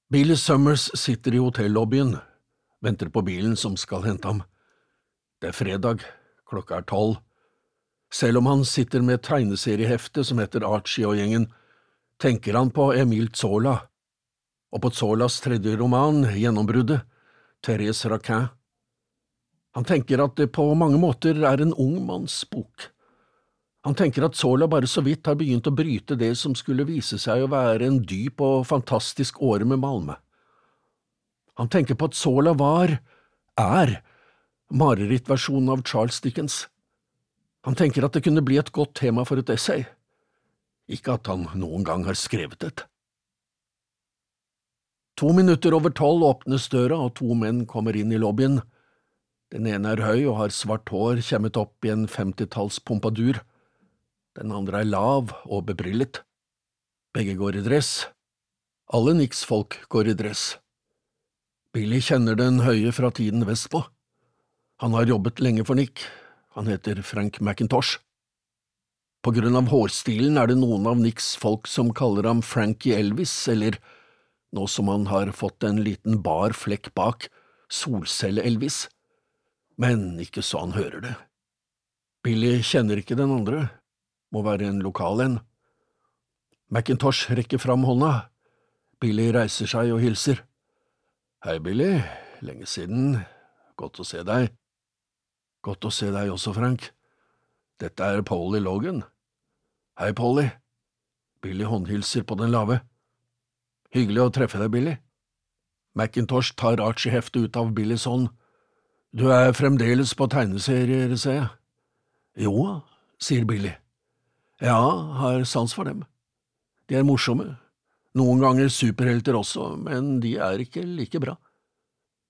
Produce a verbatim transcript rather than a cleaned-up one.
Billy Summers sitter i hotellobbyen, venter på bilen som skal hente ham. Det er fredag, klokka er tolv. Selv om han sitter med et tegneseriehefte som heter Archie og gjengen, tenker han på Emil Zola, og på Zolas tredje roman, Gjennombruddet, Thérèse Raquin. Han tenker at det på mange måter er en ung manns bok. Han tenker at Zola bare så vidt har begynt å bryte det som skulle vise seg å være en dyp og fantastisk åre med Malmö. Han tenker på at Zola var, er, marerittversjonen av Charles Dickens. Han tenker at det kunne bli et godt tema for et essay. Ikke at han noen gang har skrevet et. To minutter over tolv åpnes døra, og to menn kommer inn i lobbyen. Den ene er høy og har svart hår kjemmet opp i en femtitalls pompadur. Den andre er lav og bebryllet. Begge går i dress. Alle Nix-folk går i dress. Billy kjenner den høye fra tiden vestpå. Han har jobbet lenge for Nick. Han heter Frank McIntosh. På grunn av hårstilen er det noen av Nicks folk som kaller ham Frankie Elvis, eller, nå som han har fått en liten bar flekk bak, Solcelle-Elvis. Men ikke så han hører det. Billy kjenner ikke den andre. Må være en lokal en. McIntosh rekker fram hånda. Billy reiser seg og hilser. Hei, Billy. Lenge siden. Godt å se deg. Godt å se deg også, Frank. Dette er Polly Logan. Hei, Polly. Billy håndhilser på den lave. Hyggelig å treffe deg, Billy. McIntosh tar Archie-heftet ut av Billys hånd. Du er fremdeles på tegneserier, ser jeg. Jo, sier Billy. Ja, har sans for dem. De er morsomme. Noen ganger superhelter også, men de er ikke like bra.